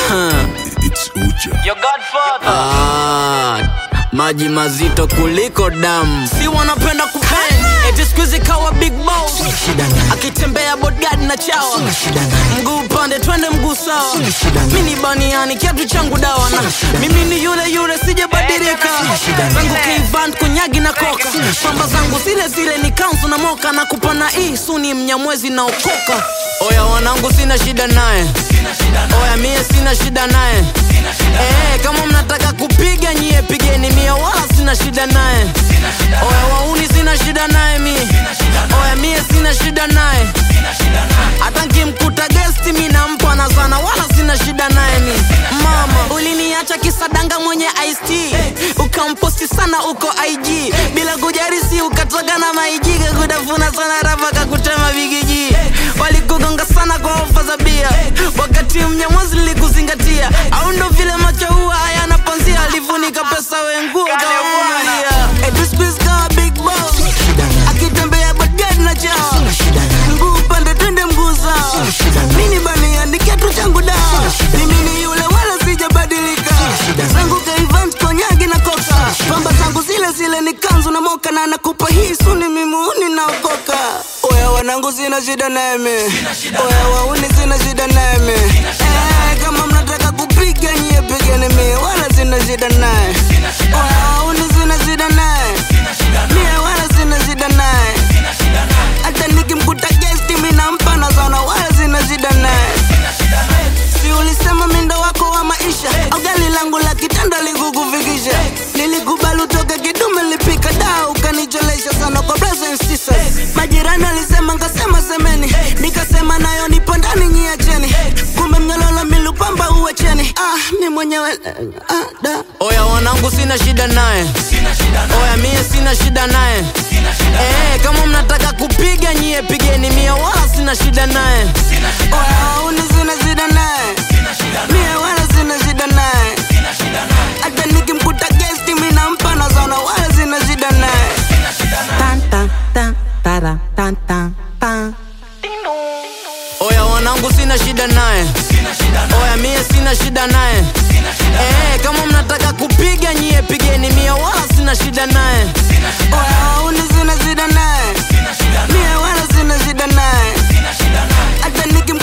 It's Uja. Your Godfather. Maji mazito kuliko damu. Si wanapenda kupend eti squeeze kawa big boss. Akitembea bodyguard na chawa. Mguu upande twende mguu sawa. Mimi baniani kiatu changu dawa na mimi ni yule sijabadilika. Zangu kivant kunyagi na koka. Pamba zangu zile ni kanzu na moka na kupana hii suni mnyamwezi na okoka. Oya wanangu sina shida naye. Oya mie sina shida naye. Kama mnataka kupiga nyie pigeni mie wala sina shida naye. Oya wauni sina shida naye mie. Oya mie sina shida naye. Hata nkimkuta guest mi nampa na sana wala sina shida naye ni. Mama uliniacha kisadanga mwenye iced ukamposti sana uko IG bila kujarisi ukatoka na maijiga kudafuna sana rapa kakutema bigiji. Walikugonga sana kwa ofa za bia wakati mnyamwazi likuzingatia. Au ndo vile macho huwa hayana panzia alifunika pesa wenguo kawamulia. Edu squeeze kawa big boss akitembea bodyguard na chawa. Mguu upande twende mguu sawa. Mini baniani kiatu changu dawa. Mimi ni yule wala sijabadilika. Zangu kaivant konyagi na koka. Pamba zangu zile ni kanzu na moka na nakupa hii suni mimuni na okoka. Oya wanangu sina shida naeme. Oya wauni sina shida naeme. Kama mnataka kupiga nyie pigeni mie wala sina shida nae. Oya wauni sina shida nae. Mie wala sina shida nae. Hata nikimkuta guest mimi nampa na sana wala sina shida nae. Si ulisema mindo wako wa maisha au gari langu la kitanda likukufikisha. Nilikubali utoke kidume lipika dao ukanicholesha sana kwa brothers and sisters. Majirani alisema nkasema semeni nikasema nayo nipo ndani nyiacheni. Kumbe mnyololo milupamba uwacheni. Mi mwenyewe da. Oya wanangu sina shida naye. Oya mie sina shida naye. Kama mnataka kupiga nyie pigeni mie wala sina shida naye. Oya uni sina shida naye. Mie wala sina shida naye. Hata nikimkuta guest mimi nampa na sana wala sina shida naye. Tan tan tan tara tan tan tan. Oya wanangu sina shida naye. Oya mie sina shida naye. Kama mnataka kupiga nyie pigeni mie wala sina shida naye. Oya uni sina shida naye. Mie wala sina shida naye. Hata